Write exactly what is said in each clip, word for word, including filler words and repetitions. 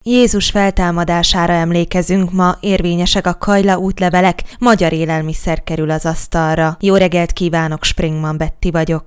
Jézus feltámadására emlékezünk, ma érvényesek a kajla útlevelek, magyar élelmiszer kerül az asztalra. Jó reggelt kívánok, Springman Betty vagyok.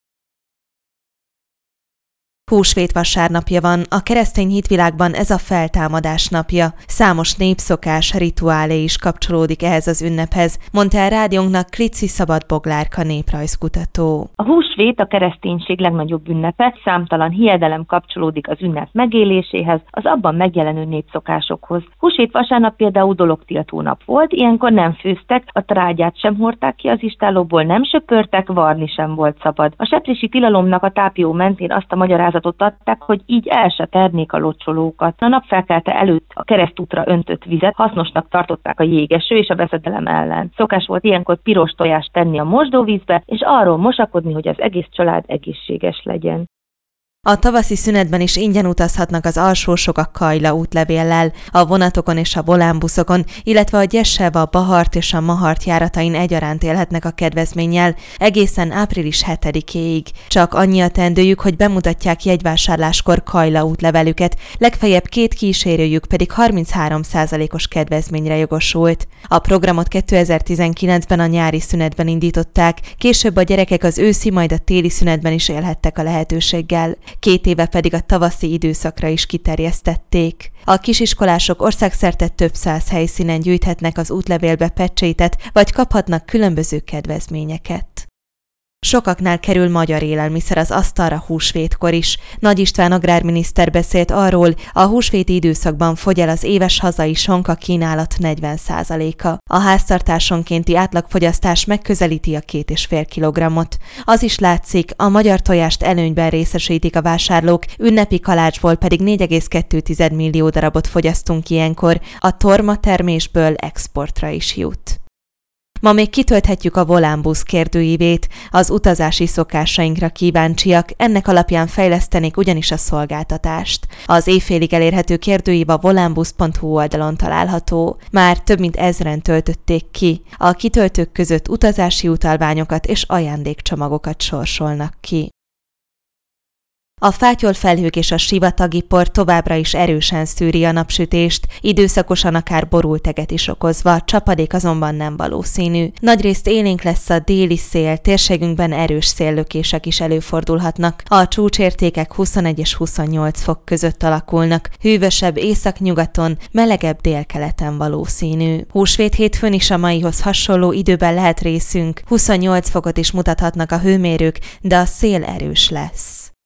Húsvét vasárnapja van, a keresztény hitvilágban ez a feltámadás napja. Számos népszokás, rituálé is kapcsolódik ehhez az ünnephez, mondta el rádiónknak Klici Szabadboglárka néprajzkutató. A húsvét a kereszténység legnagyobb ünnepe, számtalan hiedelem kapcsolódik az ünnep megéléséhez, az abban megjelenő népszokásokhoz. Húsvét vasárnap például dologtiltó nap volt, ilyenkor nem főztek, a trágyát sem hordták ki az istállóból, nem söpörtek, varni sem volt szabad. A seprési tilalomnak a tápió mentén azt a magyarázatot adták, hogy így el se ternék a locsolókat. A napfelkelte előtt a keresztútra öntött vizet hasznosnak tartották a jégeső és a veszedelem ellen. Szokás volt ilyenkor piros tojást tenni a mosdóvízbe, és arról mosakodni, hogy az egész család egészséges legyen. A tavaszi szünetben is ingyen utazhatnak az alsósok a kajla útlevéllel, a vonatokon és a volánbuszokon, illetve a Gyessev, a Bahart és a Mahart járatain egyaránt élhetnek a kedvezménnyel egészen április hetedikéig. Csak annyi a teendőjük, hogy bemutatják jegyvásárláskor kajla útlevelüket, legfeljebb két kísérőjük pedig harminchárom százalékos kedvezményre jogosult. A programot kétezer-tizenkilencben a nyári szünetben indították, később a gyerekek az őszi, majd a téli szünetben is élhettek a lehetőséggel. Két éve pedig a tavaszi időszakra is kiterjesztették. A kisiskolások országszerte több száz helyszínen gyűjthetnek az útlevélbe pecsétet, vagy kaphatnak különböző kedvezményeket. Sokaknál kerül magyar élelmiszer az asztalra húsvétkor is. Nagy István agrárminiszter beszélt arról, a húsvéti időszakban fogy el az éves hazai sonka kínálat negyven százaléka. A háztartásonkénti átlagfogyasztás megközelíti a két és fél kilogrammot. Az is látszik, a magyar tojást előnyben részesítik a vásárlók, ünnepi kalácsból pedig négy egész kettő millió darabot fogyasztunk ilyenkor, a torma termésből exportra is jut. Ma még kitölthetjük a volánbusz kérdőívét, az utazási szokásainkra kíváncsiak, ennek alapján fejlesztenék ugyanis a szolgáltatást. Az éjfélig elérhető kérdőív a volánbusz pont hu oldalon található. Már több mint ezren töltötték ki. A kitöltők között utazási utalványokat és ajándékcsomagokat sorsolnak ki. A fátyolfelhők és a sivatagi por továbbra is erősen szűri a napsütést, időszakosan akár borulteget is okozva, csapadék azonban nem valószínű. Nagyrészt élénk lesz a déli szél, térségünkben erős széllökések is előfordulhatnak. A csúcsértékek huszonegy és huszonnyolc fok között alakulnak, hűvösebb északnyugaton, melegebb délkeleten valószínű. Húsvét hétfőn is a maihoz hasonló időben lehet részünk, huszonnyolc fokot is mutathatnak a hőmérők, de a szél erős lesz.